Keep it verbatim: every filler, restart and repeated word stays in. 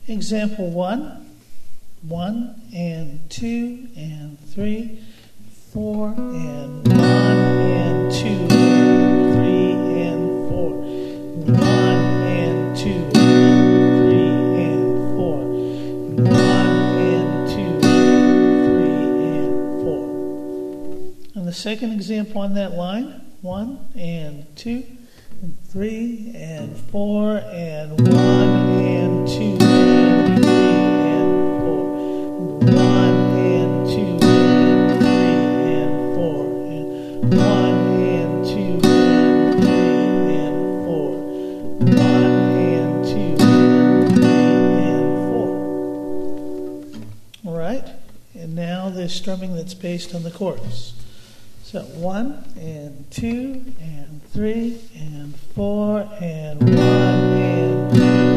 Example one, one and two and three, four and one and two and three and four, one and two and three and four, one and two and three and four. And the second example on that line, one and two and three and four and one and two and three and four, one and two and three and four, and one and two and three and four, one and two and three and four. All right, and now the strumming that's based on the chorus. So one and two and three and four and one and two